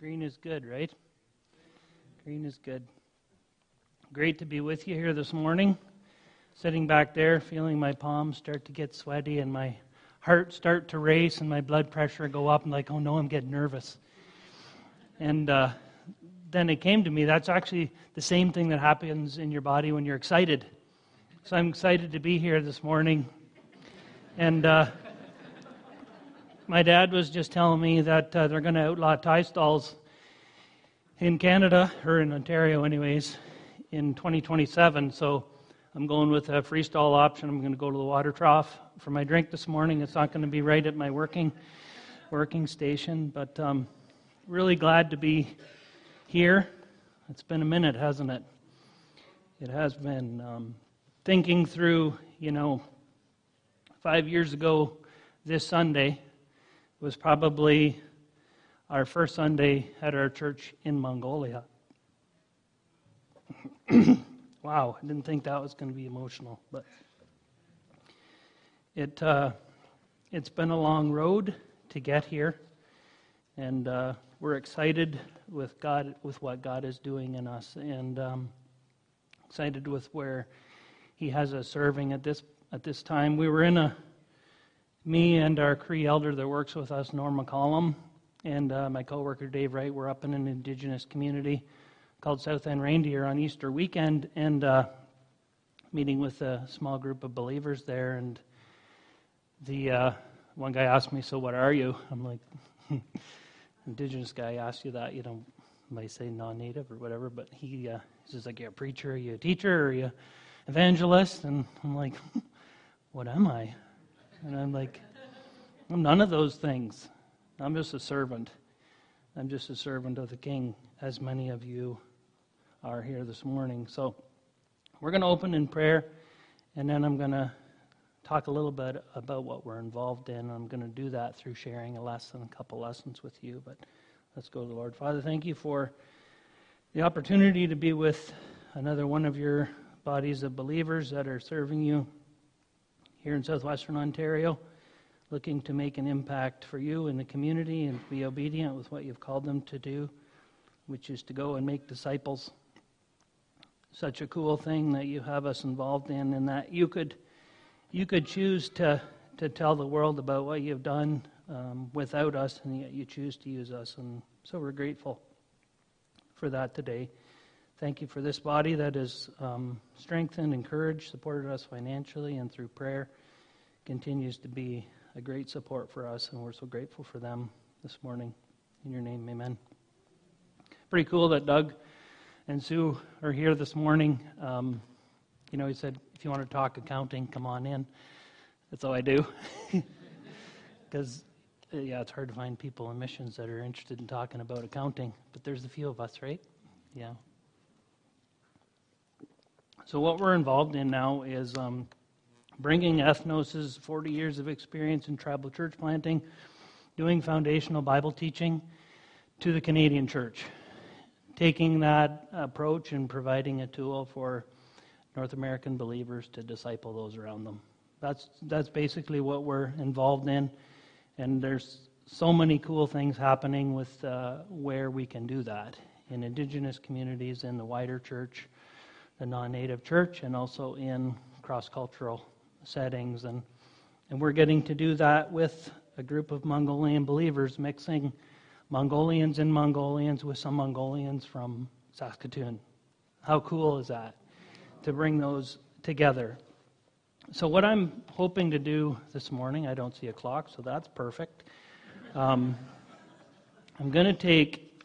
Green is good, right? Green is good. Great to be with you here this morning. Sitting back there, feeling my palms start to get sweaty and my heart start to race and my blood pressure go up. I'm like, oh no, I'm getting nervous. And then it came to me, that's actually the same thing that happens in your body when you're excited. So I'm excited to be here this morning. And my dad was just telling me that they're going to outlaw tie stalls in Canada, or in Ontario anyways, in 2027. So I'm going with a freestall option. I'm going to go to the water trough for my drink this morning. It's not going to be right at my working station, but really glad to be here. It's been a minute, hasn't it? It has been. Thinking through, 5 years ago this Sunday was probably our first Sunday at our church in Mongolia. Wow, I didn't think that was going to be emotional, but it's been a long road to get here, and we're excited with what God is doing in us, and excited with where He has us serving at this time. We were me and our Cree elder that works with us, Norm McCollum, and my coworker Dave Wright, were up in an Indigenous community called South End Reindeer on Easter weekend, and meeting with a small group of believers there. And the one guy asked me, "So what are you?" I'm like, Indigenous guy asks you that, might say non-native or whatever, but he's just like, "You're a preacher, are you a teacher, are you evangelist?" And I'm like, "What am I?" And I'm like, "I'm none of those things. I'm just a servant. I'm just a servant of the King, as many of you are here this morning." So we're going to open in prayer, and then I'm going to talk a little bit about what we're involved in. I'm going to do that through sharing a couple lessons with you. But let's go to the Lord. Father, thank you for the opportunity to be with another one of your bodies of believers that are serving you here in southwestern Ontario, looking to make an impact for you in the community and be obedient with what you've called them to do, which is to go and make disciples. Such a cool thing that you have us involved in, and that you could choose to tell the world about what you've done without us, and yet you choose to use us, and so we're grateful for that today. Thank you for this body that is strengthened, encouraged, supported us financially, and through prayer continues to be a great support for us, and we're so grateful for them this morning. In your name, amen. Pretty cool that Doug and Sue are here this morning. He said, if you want to talk accounting, come on in. That's all I do. Because, it's hard to find people in missions that are interested in talking about accounting, but there's a few of us, right? Yeah. So what we're involved in now is bringing Ethnos' 40 years of experience in tribal church planting, doing foundational Bible teaching to the Canadian church, taking that approach and providing a tool for North American believers to disciple those around them. That's basically what we're involved in, and there's so many cool things happening with where we can do that in Indigenous communities, in the wider church, the non-native church, and also in cross-cultural settings. And we're getting to do that with a group of Mongolian believers, mixing Mongolians and Mongolians with some Mongolians from Saskatoon. How cool is that, to bring those together? So what I'm hoping to do this morning, I don't see a clock, so that's perfect. I'm going to take...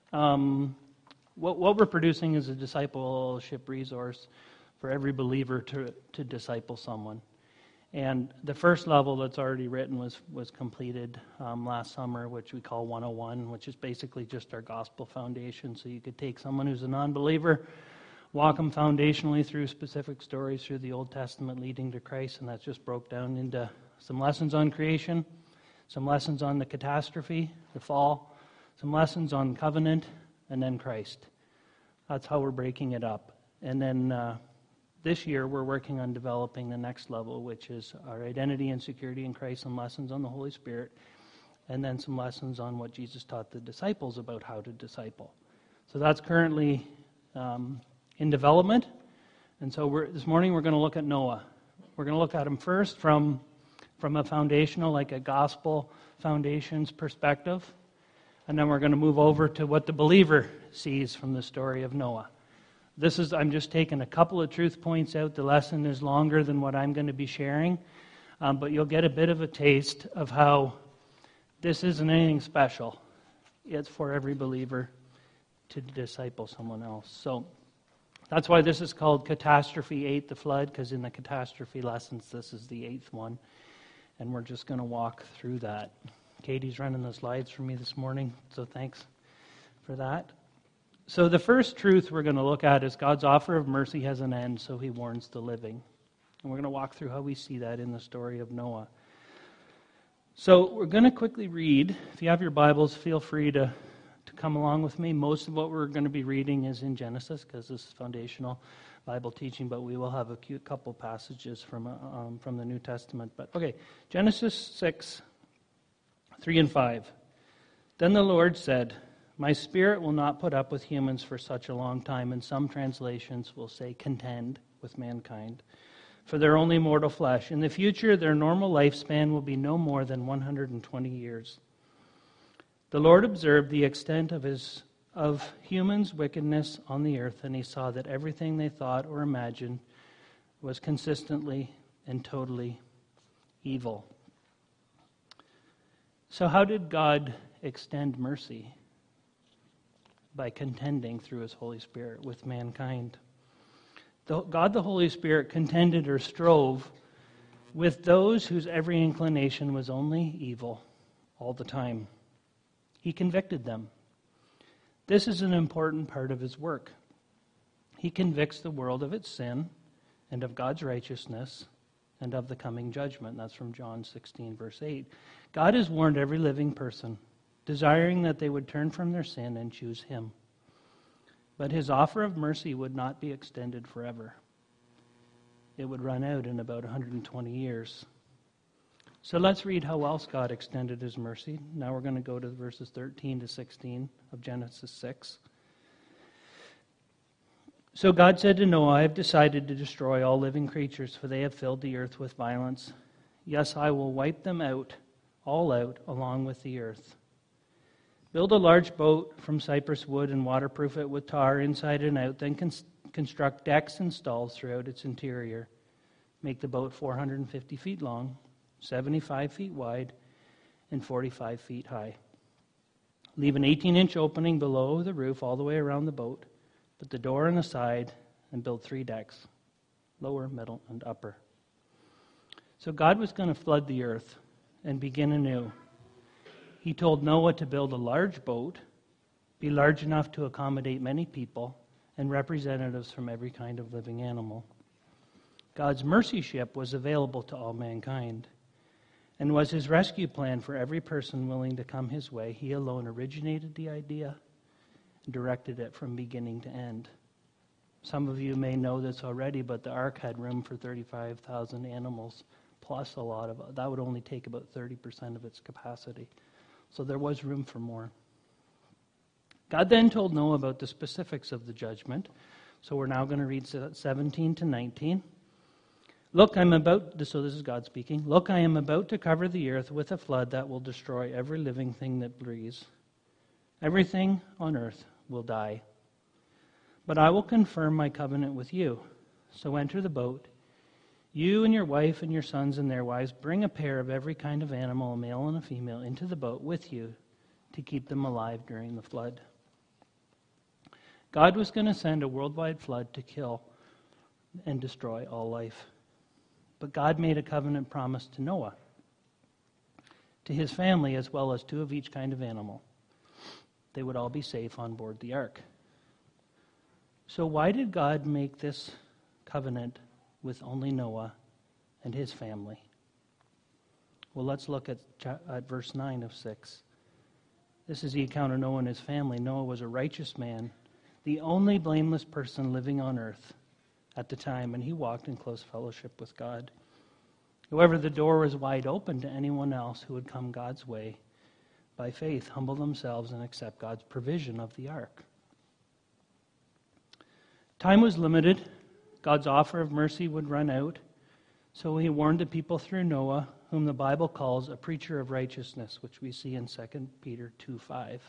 What we're producing is a discipleship resource for every believer to disciple someone. And the first level that's already written was completed last summer, which we call 101, which is basically just our gospel foundation. So you could take someone who's a non-believer, walk them foundationally through specific stories through the Old Testament leading to Christ, and that's just broke down into some lessons on creation, some lessons on the catastrophe, the fall, some lessons on covenant, and then Christ. That's how we're breaking it up. And then this year we're working on developing the next level, which is our identity and security in Christ and lessons on the Holy Spirit. and then some lessons on what Jesus taught the disciples about how to disciple. So that's currently in development. And so this morning we're going to look at Noah. We're going to look at him first from a foundational, like a gospel foundations perspective. And then we're going to move over to what the believer sees from the story of Noah. I'm just taking a couple of truth points out. The lesson is longer than what I'm going to be sharing. But you'll get a bit of a taste of how this isn't anything special. It's for every believer to disciple someone else. So that's why this is called Catastrophe 8, the flood, because in the catastrophe lessons, this is the 8th one. And we're just going to walk through that. Katie's running the slides for me this morning, so thanks for that. So the first truth we're going to look at is God's offer of mercy has an end, so he warns the living. And we're going to walk through how we see that in the story of Noah. So we're going to quickly read. If you have your Bibles, feel free to come along with me. Most of what we're going to be reading is in Genesis, because this is foundational Bible teaching, but we will have a couple passages from the New Testament. But okay, Genesis 6, 3 and 5. Then the Lord said, "My spirit will not put up with humans for such a long time," and some translations will say contend with mankind, "for they're only mortal flesh. In the future, their normal lifespan will be no more than 120 years. The Lord observed the extent of humans' wickedness on the earth, and he saw that everything they thought or imagined was consistently and totally evil." So how did God extend mercy? By contending through his Holy Spirit with mankind. God the Holy Spirit contended or strove with those whose every inclination was only evil all the time. He convicted them. This is an important part of his work. He convicts the world of its sin and of God's righteousness and of the coming judgment. That's from John 16, verse 8. God has warned every living person, desiring that they would turn from their sin and choose him. But his offer of mercy would not be extended forever. It would run out in about 120 years. So let's read how else God extended his mercy. Now we're going to go to verses 13 to 16 of Genesis 6. So God said to Noah, "I have decided to destroy all living creatures, for they have filled the earth with violence. Yes, I will wipe them out, all out, along with the earth. Build a large boat from cypress wood and waterproof it with tar inside and out. Then construct decks and stalls throughout its interior. Make the boat 450 feet long, 75 feet wide, and 45 feet high. Leave an 18-inch opening below the roof all the way around the boat. Put the door on the side and build 3 decks, lower, middle, and upper." So God was going to flood the earth and begin anew. He told Noah to build a large boat, be large enough to accommodate many people, and representatives from every kind of living animal. God's mercy ship was available to all mankind and was his rescue plan for every person willing to come his way. He alone originated the idea and directed it from beginning to end. Some of you may know this already, but the ark had room for 35,000 animals, plus a lot of, that would only take about 30% of its capacity. So there was room for more. God then told Noah about the specifics of the judgment. So we're now going to read 17 to 19. So this is God speaking. "Look, I am about to cover the earth with a flood that will destroy every living thing that breathes. Everything on earth will die. But I will confirm my covenant with you. So enter the boat, you and your wife and your sons and their wives. Bring a pair of every kind of animal, a male and a female, into the boat with you to keep them alive during the flood." God was going to send a worldwide flood to kill and destroy all life. But God made a covenant promise to Noah, to his family, as well as 2 of each kind of animal. They would all be safe on board the ark. So why did God make this covenant with only Noah and his family? Well, let's look at verse 9 of 6. This is the account of Noah and his family. Noah was a righteous man, the only blameless person living on earth at the time, and he walked in close fellowship with God. However, the door was wide open to anyone else who would come God's way by faith, humble themselves and accept God's provision of the ark. Time was limited. God's offer of mercy would run out. So he warned the people through Noah, whom the Bible calls a preacher of righteousness, which we see in 2 Peter 2:5.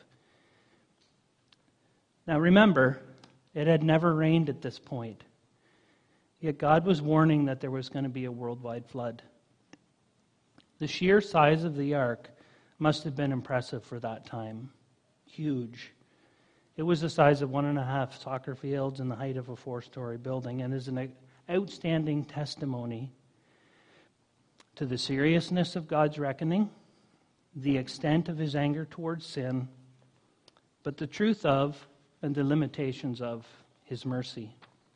Now remember, it had never rained at this point. Yet God was warning that there was going to be a worldwide flood. The sheer size of the ark must have been impressive for that time. Huge. It was the size of 1.5 soccer fields and the height of a 4-story building, and is an outstanding testimony to the seriousness of God's reckoning, the extent of his anger towards sin, but the truth of and the limitations of his mercy.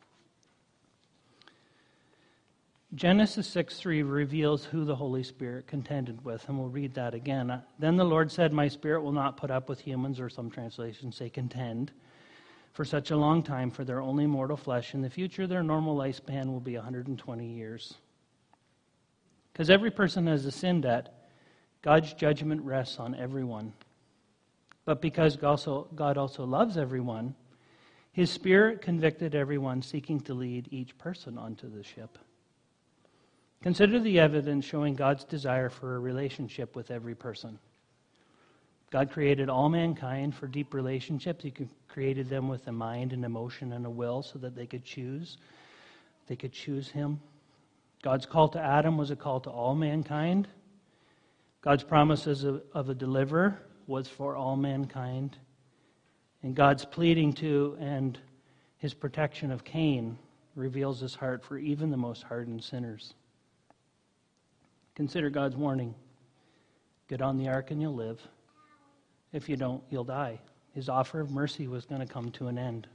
Genesis 6:3 reveals who the Holy Spirit contended with, and we'll read that again. Then the Lord said, "My spirit will not put up with humans," or some translations say contend, "for such a long time, for they're only mortal flesh. In the future, their normal lifespan will be 120 years. Because every person has a sin debt, God's judgment rests on everyone. But because God also loves everyone, his Spirit convicted everyone seeking to lead each person onto the ship. Consider the evidence showing God's desire for a relationship with every person. God created all mankind for deep relationships. He created them with a mind, an emotion, and a will so that they could choose. They could choose him. God's call to Adam was a call to all mankind. God's promises of a deliverer was for all mankind. And God's pleading to and his protection of Cain reveals his heart for even the most hardened sinners. Consider God's warning. Get on the ark and you'll live. If you don't, you'll die. His offer of mercy was going to come to an end.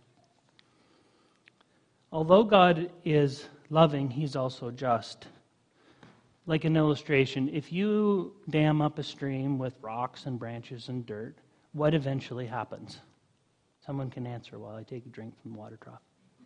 Although God is loving, he's also just. Like an illustration, if you dam up a stream with rocks and branches and dirt, what eventually happens? Someone can answer while I take a drink from the water trough.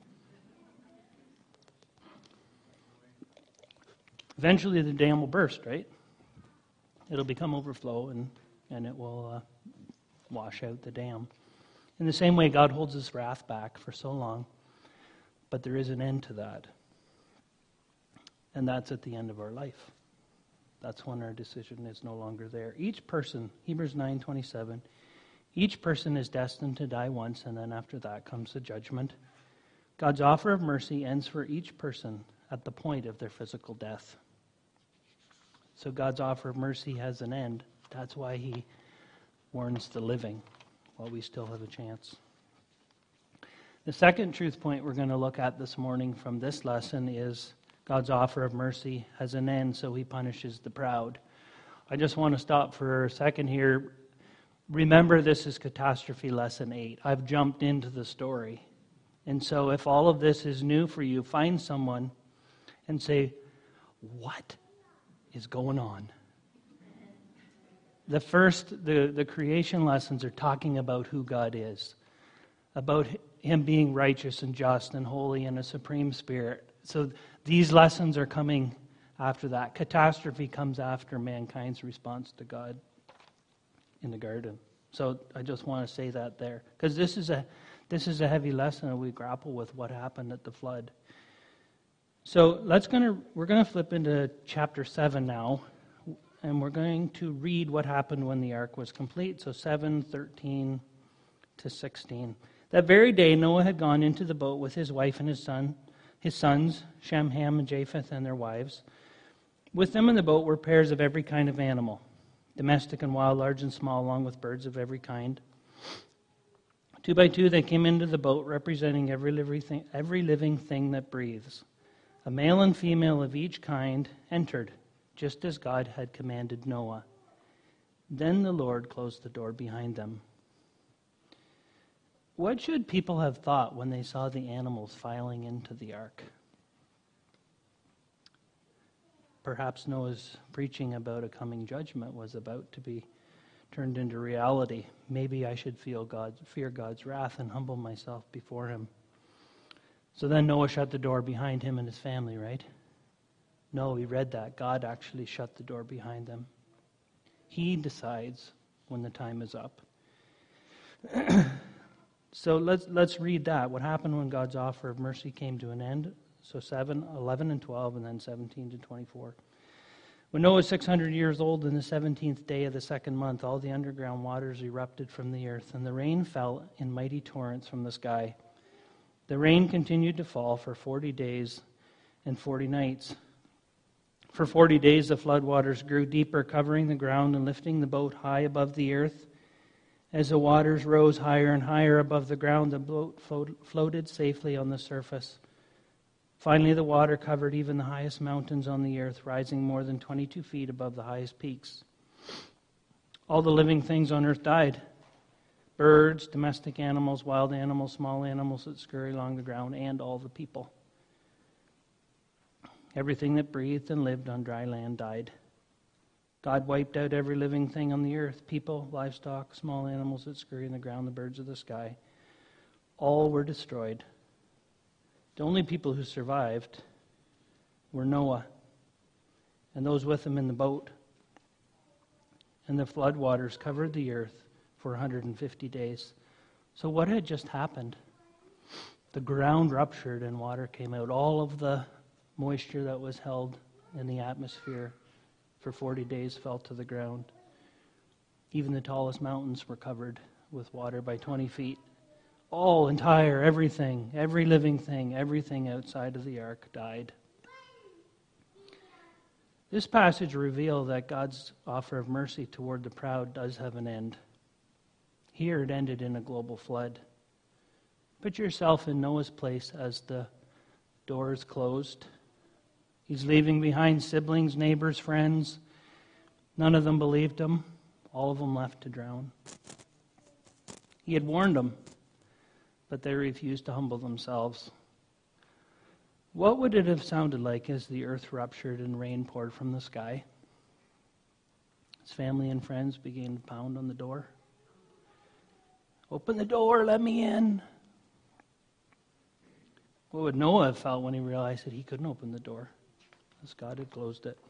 Eventually the dam will burst, right? It'll become overflow and it will wash out the dam. In the same way, God holds his wrath back for so long, but there is an end to that. And that's at the end of our life. That's when our decision is no longer there. Each person, Hebrews 9:27, each person is destined to die once, and then after that comes the judgment. God's offer of mercy ends for each person at the point of their physical death. So God's offer of mercy has an end. That's why he warns the living while we still have a chance. The second truth point we're going to look at this morning from this lesson is God's offer of mercy has an end, so he punishes the proud. I just want to stop for a second here. Remember, this is Catastrophe Lesson 8. I've jumped into the story. And so if all of this is new for you, find someone and say, what is going on? The creation lessons are talking about who God is, about him being righteous and just and holy and a supreme spirit. So these lessons are coming after that. Catastrophe comes after mankind's response to God in the garden. So I just want to say that there, because this is a heavy lesson, and we grapple with what happened at the flood. So we're going to flip into chapter 7 now, and we're going to read what happened when the ark was complete. So 7:13 to 16. That very day Noah had gone into the boat with his wife and his sons, Shem, Ham, and Japheth, and their wives. With them in the boat were pairs of every kind of animal, domestic and wild, large and small, along with birds of every kind. 2 by 2 they came into the boat, representing every living thing that breathes. A male and female of each kind entered, just as God had commanded Noah. Then the Lord closed the door behind them. What should people have thought when they saw the animals filing into the ark? Perhaps Noah's preaching about a coming judgment was about to be turned into reality. Maybe I should fear God's wrath and humble myself before him. So then Noah shut the door behind him and his family, right? No, we read that. God actually shut the door behind them. He decides when the time is up. So let's read that. What happened when God's offer of mercy came to an end? So 7, 11, and 12, and then 17 to 24. When Noah was 600 years old, in the 17th day of the second month, all the underground waters erupted from the earth, and the rain fell in mighty torrents from the sky. The rain continued to fall for 40 days and 40 nights. For 40 days the floodwaters grew deeper, covering the ground and lifting the boat high above the earth. As the waters rose higher and higher above the ground, the boat floated safely on the surface. Finally, the water covered even the highest mountains on the earth, rising more than 22 feet above the highest peaks. All the living things on earth died. Birds, domestic animals, wild animals, small animals that scurry along the ground, and all the people. Everything that breathed and lived on dry land died. God wiped out every living thing on the earth, people, livestock, small animals that scurry in the ground, the birds of the sky. All were destroyed. The only people who survived were Noah and those with him in the boat. And the flood waters covered the earth for 150 days. So what had just happened? The ground ruptured and water came out. All of the moisture that was held in the atmosphere for 40 days fell to the ground. Even the tallest mountains were covered with water by 20 feet. All, entire, everything, every living thing, everything outside of the ark died. This passage reveals that God's offer of mercy toward the proud does have an end. Here it ended in a global flood. Put yourself in Noah's place as the door is closed. He's leaving behind siblings, neighbors, friends. None of them believed him. All of them left to drown. He had warned them, but they refused to humble themselves. What would it have sounded like as the earth ruptured and rain poured from the sky? His family and friends began to pound on the door. Open the door, let me in. What would Noah have felt when he realized that he couldn't open the door, as God had closed it?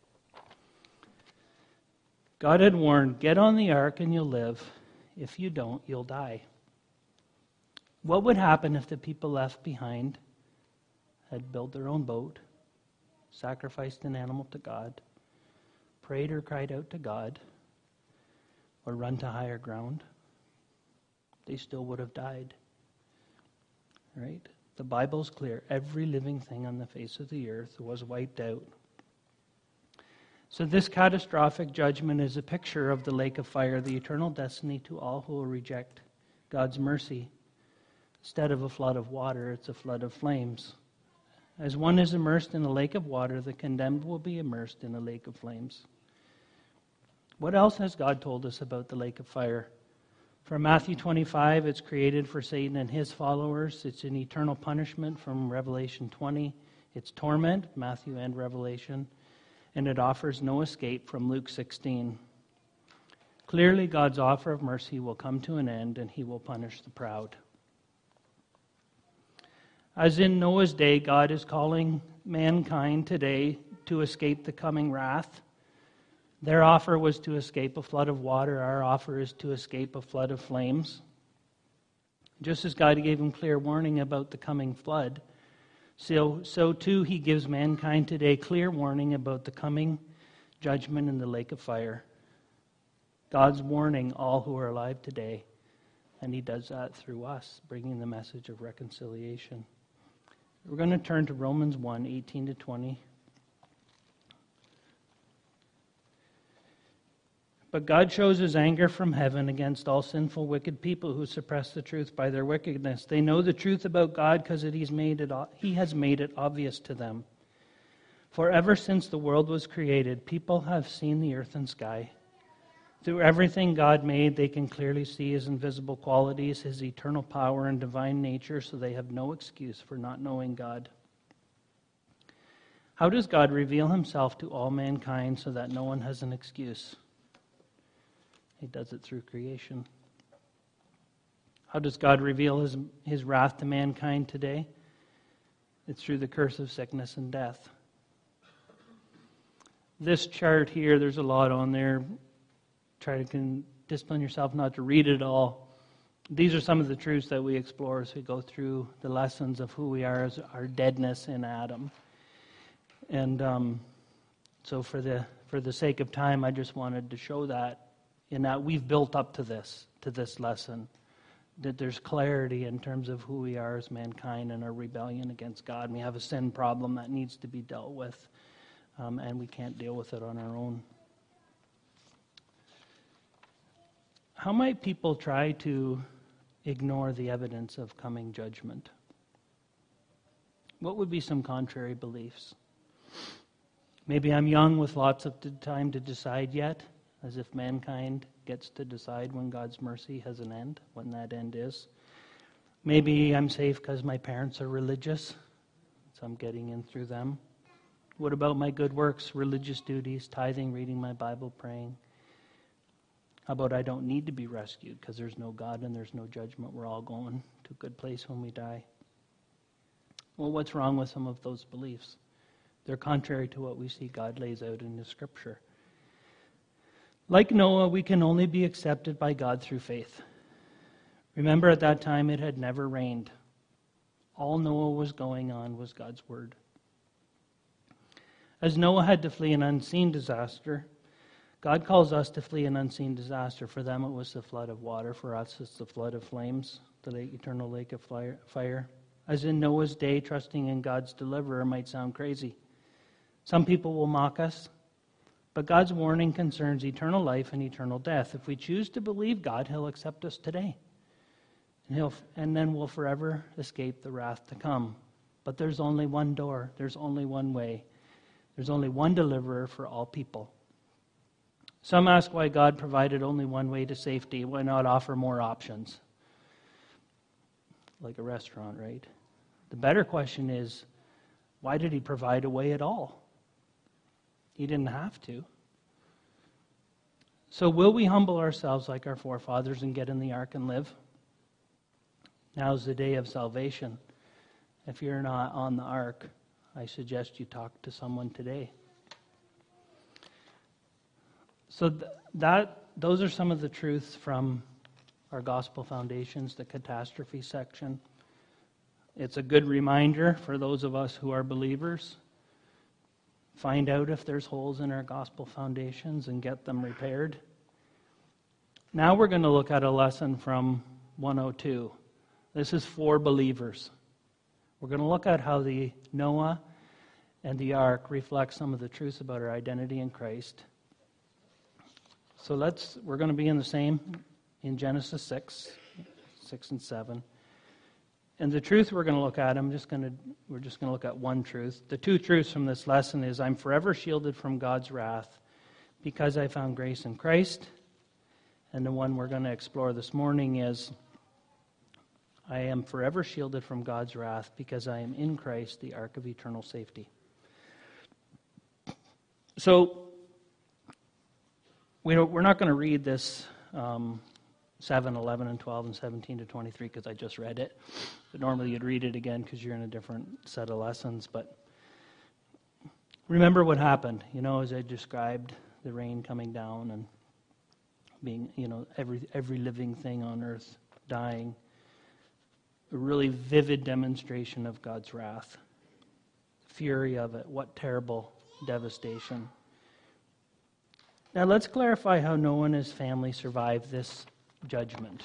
God had warned, get on the ark and you'll live. If you don't, you'll die. What would happen if the people left behind had built their own boat, sacrificed an animal to God, prayed or cried out to God, or run to higher ground? They still would have died. Right? The Bible's clear. Every living thing on the face of the earth was wiped out. So this catastrophic judgment is a picture of the lake of fire, the eternal destiny to all who will reject God's mercy. Instead of a flood of water, it's a flood of flames. As one is immersed in a lake of water, the condemned will be immersed in a lake of flames. What else has God told us about the lake of fire? From Matthew 25, it's created for Satan and his followers. It's an eternal punishment from Revelation 20. It's torment, Matthew and Revelation. And it offers no escape from Luke 16. Clearly, God's offer of mercy will come to an end, and he will punish the proud. As in Noah's day, God is calling mankind today to escape the coming wrath. Their offer was to escape a flood of water. Our offer is to escape a flood of flames. Just as God gave him clear warning about the coming flood, so too he gives mankind today clear warning about the coming judgment in the lake of fire. God's warning all who are alive today, and he does that through us, bringing the message of reconciliation. We're going to turn to Romans 1, 18 to 20. But God shows his anger from heaven against all sinful, wicked people who suppress the truth by their wickedness. They know the truth about God because he has made it obvious to them. For ever since the world was created, people have seen the earth and sky. Through everything God made, they can clearly see his invisible qualities, his eternal power and divine nature, so they have no excuse for not knowing God. How does God reveal himself to all mankind so that no one has an excuse? He does it through creation. How does God reveal his wrath to mankind today? It's through the curse of sickness and death. This chart here, there's a lot on there. Try to discipline yourself not to read it all. These are some of the truths that we explore as we go through the lessons of who we are as our deadness in Adam. And so for the sake of time, I just wanted to show that, in that we've built up to this lesson, that there's clarity in terms of who we are as mankind and our rebellion against God. And we have a sin problem that needs to be dealt with, and we can't deal with it on our own. How might people try to ignore the evidence of coming judgment? What would be some contrary beliefs? Maybe I'm young with lots of time to decide yet, as if mankind gets to decide when God's mercy has an end, when that end is. Maybe I'm safe because my parents are religious, so I'm getting in through them. What about my good works, religious duties, tithing, reading my Bible, praying? How about I don't need to be rescued because there's no God and there's no judgment. We're all going to a good place when we die. Well, what's wrong with some of those beliefs? They're contrary to what we see God lays out in the Scripture. Like Noah, we can only be accepted by God through faith. Remember, at that time it had never rained. All Noah was going on was God's word. As Noah had to flee an unseen disaster, God calls us to flee an unseen disaster. For them it was the flood of water. For us it's the flood of flames, the eternal lake of fire. As in Noah's day, trusting in God's deliverer might sound crazy. Some people will mock us, but God's warning concerns eternal life and eternal death. If we choose to believe God, He'll accept us today. And then we'll forever escape the wrath to come. But there's only one door. There's only one way. There's only one deliverer for all people. Some ask why God provided only one way to safety. Why not offer more options? Like a restaurant, right? The better question is, why did He provide a way at all? He didn't have to. So will we humble ourselves like our forefathers and get in the ark and live? Now's the day of salvation. If you're not on the ark, I suggest you talk to someone today. So those are some of the truths from our Gospel Foundations, the catastrophe section. It's a good reminder for those of us who are believers. Find out if there's holes in our Gospel Foundations and get them repaired. Now we're going to look at a lesson from 102. This is for believers. We're going to look at how the Noah and the ark reflect some of the truths about our identity in Christ. So we're going to be in the same in Genesis 6 and 7. And the truth we're going to look at, we're just going to look at one truth. The two truths from this lesson is I'm forever shielded from God's wrath because I found grace in Christ. And the one we're going to explore this morning is I am forever shielded from God's wrath because I am in Christ, the ark of eternal safety. So we're not going to read this 7, 11, and 12, and 17 to 23 because I just read it. But normally you'd read it again because you're in a different set of lessons. But remember what happened, as I described the rain coming down and being, every living thing on earth dying. A really vivid demonstration of God's wrath. The fury of it. What terrible devastation. Now let's clarify how Noah and his family survived this judgment.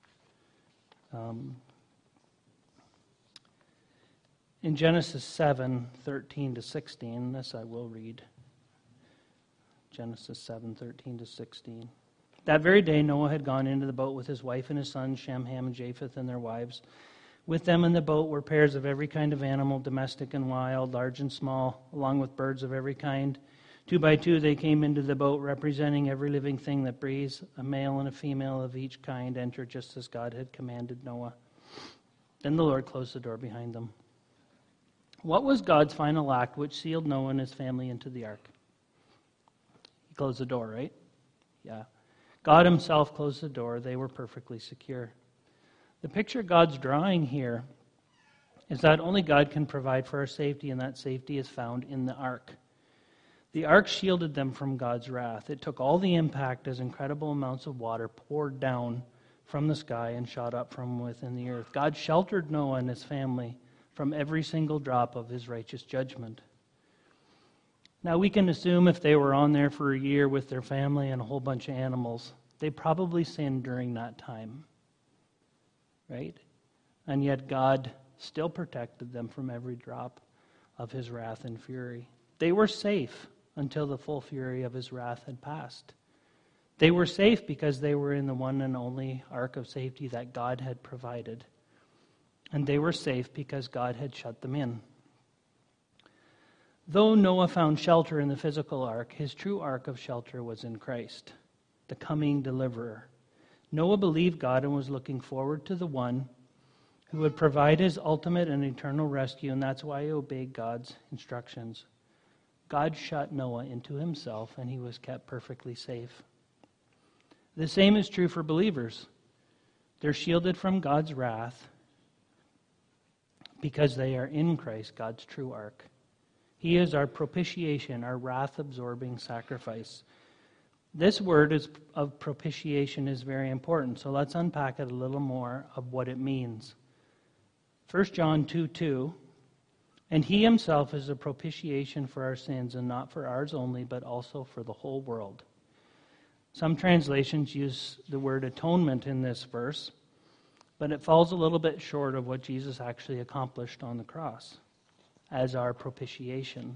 In Genesis 7, 13 to 16, this I will read. Genesis 7, 13 to 16. That very day Noah had gone into the boat with his wife and his sons, Shem, Ham, and Japheth, and their wives. With them in the boat were pairs of every kind of animal, domestic and wild, large and small, along with birds of every kind. 2 by 2 they came into the boat, representing every living thing that breathes. A male and a female of each kind entered just as God had commanded Noah. Then the Lord closed the door behind them. What was God's final act which sealed Noah and his family into the ark? He closed the door, right? Yeah. God himself closed the door. They were perfectly secure. The picture God's drawing here is that only God can provide for our safety, and that safety is found in the ark. The ark shielded them from God's wrath. It took all the impact as incredible amounts of water poured down from the sky and shot up from within the earth. God sheltered Noah and his family from every single drop of his righteous judgment. Now we can assume if they were on there for a year with their family and a whole bunch of animals, they probably sinned during that time. Right? And yet God still protected them from every drop of his wrath and fury. They were safe until the full fury of his wrath had passed. They were safe because they were in the one and only ark of safety that God had provided. And they were safe because God had shut them in. Though Noah found shelter in the physical ark, his true ark of shelter was in Christ, the coming deliverer. Noah believed God and was looking forward to the one who would provide his ultimate and eternal rescue, and that's why he obeyed God's instructions. God shut Noah into himself, and he was kept perfectly safe. The same is true for believers. They're shielded from God's wrath because they are in Christ, God's true ark. He is our propitiation, our wrath-absorbing sacrifice. This word of propitiation is very important, so let's unpack it a little more of what it means. 1 John 2:2, and he himself is a propitiation for our sins, and not for ours only, but also for the whole world. Some translations use the word atonement in this verse, but it falls a little bit short of what Jesus actually accomplished on the cross as our propitiation.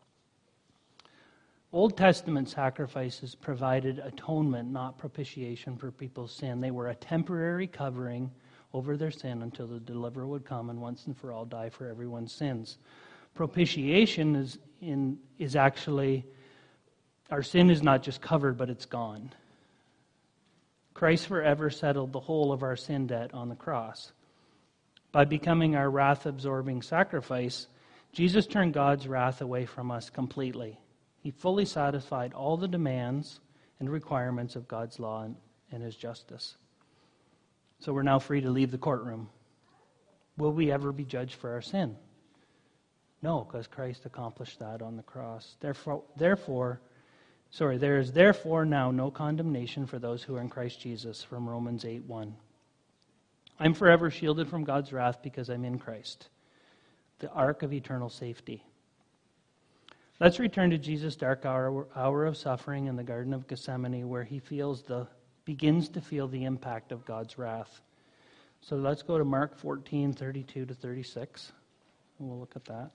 Old Testament sacrifices provided atonement, not propitiation for people's sin. They were a temporary covering over their sin until the deliverer would come and once and for all die for everyone's sins. Propitiation is actually, our sin is not just covered, but it's gone. Christ forever settled the whole of our sin debt on the cross. By becoming our wrath-absorbing sacrifice, Jesus turned God's wrath away from us completely. He fully satisfied all the demands and requirements of God's law and his justice. So we're now free to leave the courtroom. Will we ever be judged for our sin? No, because Christ accomplished that on the cross. There is therefore now no condemnation for those who are in Christ Jesus, from Romans 8:1. I'm forever shielded from God's wrath because I'm in Christ, the ark of eternal safety. Let's return to Jesus' dark hour of suffering in the Garden of Gethsemane, where he begins to feel the impact of God's wrath. So let's go to Mark 14:32-36, and we'll look at that.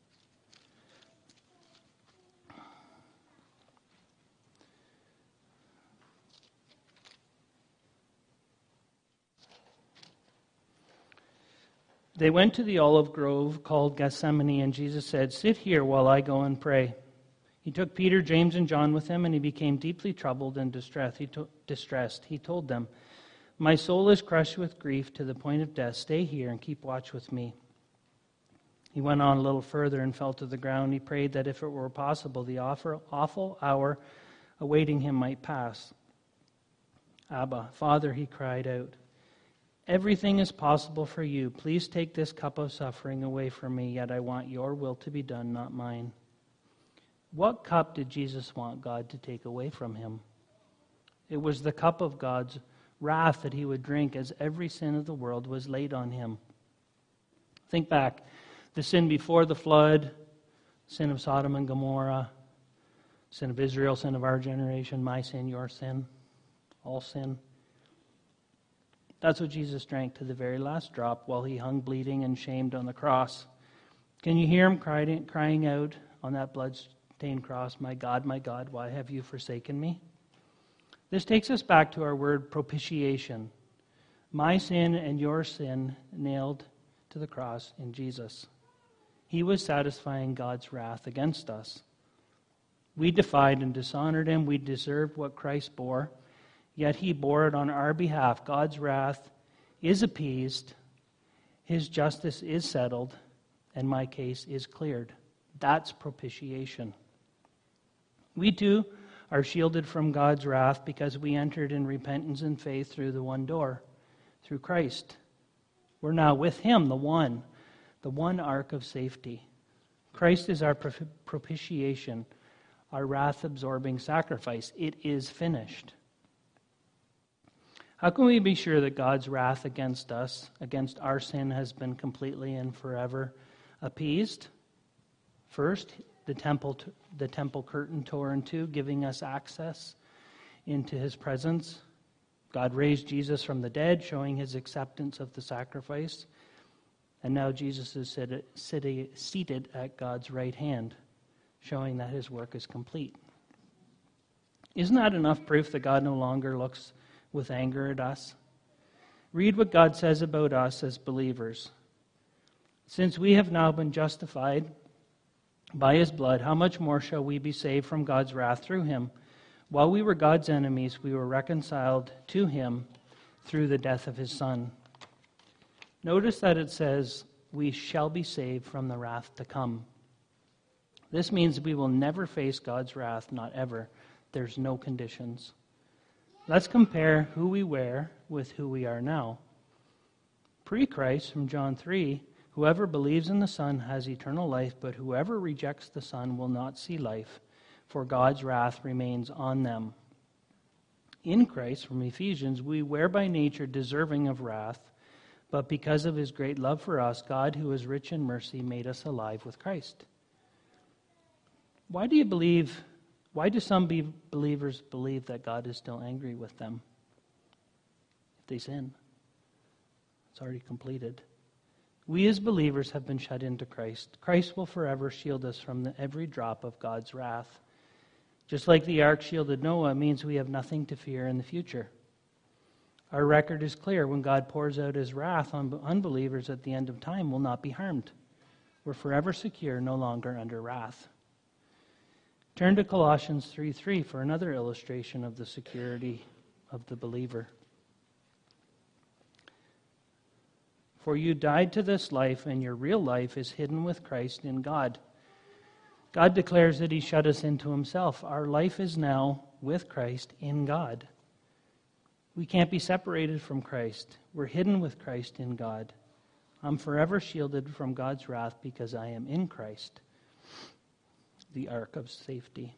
They went to the olive grove called Gethsemane, and Jesus said, "Sit here while I go and pray." He took Peter, James, and John with him, and he became deeply troubled and distressed. He told them, "My soul is crushed with grief to the point of death. Stay here and keep watch with me." He went on a little further and fell to the ground. He prayed that if it were possible, the awful hour awaiting him might pass. "Abba, Father," he cried out, "everything is possible for you. Please take this cup of suffering away from me, yet I want your will to be done, not mine." What cup did Jesus want God to take away from him? It was the cup of God's wrath that he would drink as every sin of the world was laid on him. Think back. The sin before the flood, sin of Sodom and Gomorrah, sin of Israel, sin of our generation, my sin, your sin, all sin. That's what Jesus drank to the very last drop while he hung bleeding and shamed on the cross. Can you hear him crying out on that blood-stained cross, my God, why have you forsaken me?" This takes us back to our word propitiation. My sin and your sin nailed to the cross in Jesus. He was satisfying God's wrath against us. We defied and dishonored him. We deserved what Christ bore. Yet he bore it on our behalf. God's wrath is appeased, his justice is settled, and my case is cleared. That's propitiation. We too are shielded from God's wrath because we entered in repentance and faith through the one door, through Christ. We're now with him, the one ark of safety. Christ is our propitiation, our wrath-absorbing sacrifice. It is finished. How can we be sure that God's wrath against us, against our sin, has been completely and forever appeased? First, the temple curtain tore in two, giving us access into his presence. God raised Jesus from the dead, showing his acceptance of the sacrifice. And now Jesus is seated at God's right hand, showing that his work is complete. Isn't that enough proof that God no longer looks with anger at us? Read what God says about us as believers. Since we have now been justified by his blood, how much more shall we be saved from God's wrath through him? While we were God's enemies, we were reconciled to him through the death of his Son. Notice that it says, we shall be saved from the wrath to come. This means we will never face God's wrath, not ever. There's no conditions. Let's compare who we were with who we are now. Pre-Christ, from John 3, whoever believes in the Son has eternal life, but whoever rejects the Son will not see life, for God's wrath remains on them. In Christ, from Ephesians, we were by nature deserving of wrath, but because of his great love for us, God, who is rich in mercy, made us alive with Christ. Why do some believers believe that God is still angry with them if they sin? It's already completed. We as believers have been shut into Christ. Christ will forever shield us from every drop of God's wrath. Just like the ark shielded Noah, it means we have nothing to fear in the future. Our record is clear. When God pours out his wrath on unbelievers at the end of time, will not be harmed. We're forever secure, no longer under wrath. Turn to Colossians 3:3 for another illustration of the security of the believer. For you died to this life, and your real life is hidden with Christ in God. God declares that he shut us into himself. Our life is now with Christ in God. We can't be separated from Christ. We're hidden with Christ in God. I'm forever shielded from God's wrath because I am in Christ, the ark of safety.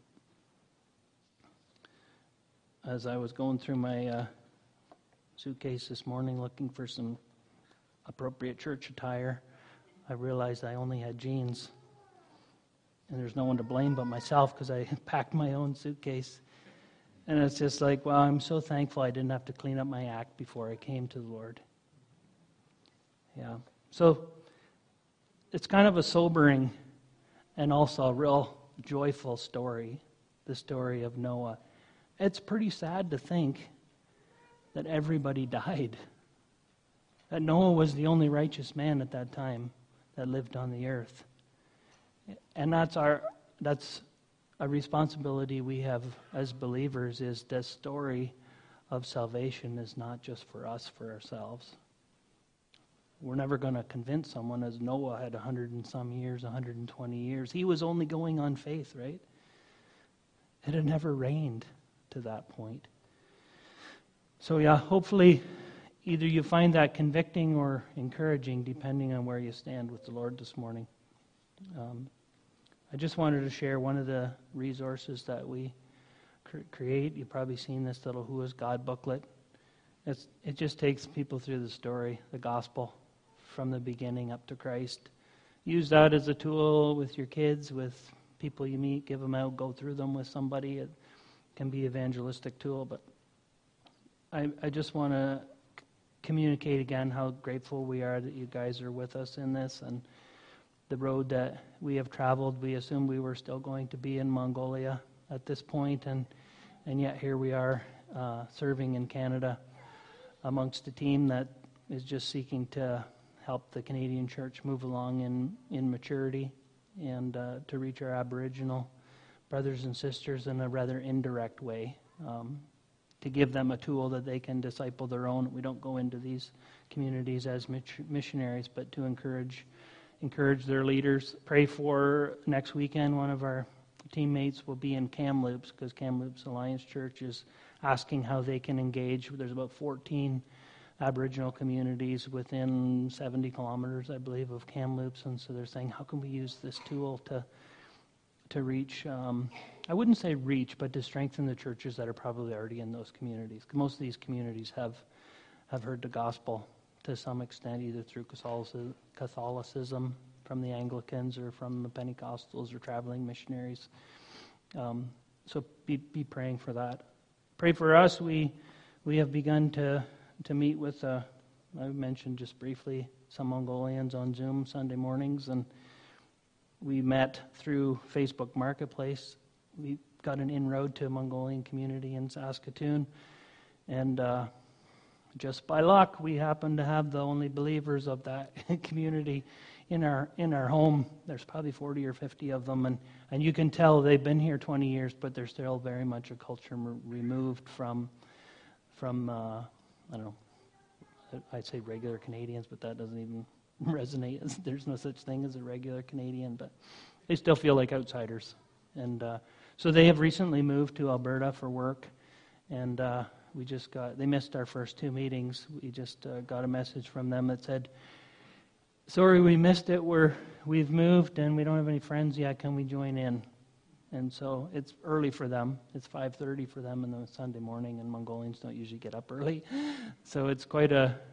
As I was going through my suitcase this morning looking for some appropriate church attire, I realized I only had jeans. And there's no one to blame but myself because I packed my own suitcase. And it's just like, wow, I'm so thankful I didn't have to clean up my act before I came to the Lord. Yeah. So it's kind of a sobering and also a real joyful story, the story of Noah. It's pretty sad to think that everybody died. That Noah was the only righteous man at that time that lived on the earth. And that's a responsibility we have as believers, is this story of salvation is not just for us, for ourselves. We're never going to convince someone, as Noah had 100 and some years, 120 years. He was only going on faith, right? It had never rained to that point. So yeah, hopefully either you find that convicting or encouraging, depending on where you stand with the Lord this morning. I just wanted to share one of the resources that we create. You've probably seen this little Who is God booklet. It just takes people through the story, the gospel, from the beginning up to Christ. Use that as a tool with your kids, with people you meet, give them out, go through them with somebody. It can be an evangelistic tool, but I just want to communicate again how grateful we are that you guys are with us in this, and the road that we have traveled. We assumed we were still going to be in Mongolia at this point, and yet here we are serving in Canada amongst a team that is just seeking to help the Canadian church move along in maturity and to reach our Aboriginal brothers and sisters in a rather indirect way, to give them a tool that they can disciple their own. We don't go into these communities as missionaries, but to encourage their leaders. Pray for next weekend. One of our teammates will be in Kamloops, because Kamloops Alliance Church is asking how they can engage. There's about 14 Aboriginal communities within 70 kilometers, I believe, of Kamloops, and so they're saying, how can we use this tool to to reach, I wouldn't say reach, but to strengthen the churches that are probably already in those communities. Most of these communities have heard the gospel to some extent, either through Catholicism from the Anglicans or from the Pentecostals or traveling missionaries. So be praying for that. Pray for us. We have begun to meet with, I mentioned just briefly, some Mongolians on Zoom Sunday mornings, and we met through Facebook Marketplace. We got an inroad to a Mongolian community in Saskatoon, and just by luck, we happen to have the only believers of that community in our home. There's probably 40 or 50 of them, and you can tell they've been here 20 years, but they're still very much a culture removed from I don't know, I'd say regular Canadians, but that doesn't even resonate. There's no such thing as a regular Canadian, but they still feel like outsiders. And so they have recently moved to Alberta for work, and they missed our first 2 meetings. We just got a message from them that said, sorry, we missed it. We've moved and we don't have any friends yet. Can we join in? And so it's early for them. It's 5:30 for them on the Sunday morning, and Mongolians don't usually get up early. So it's quite a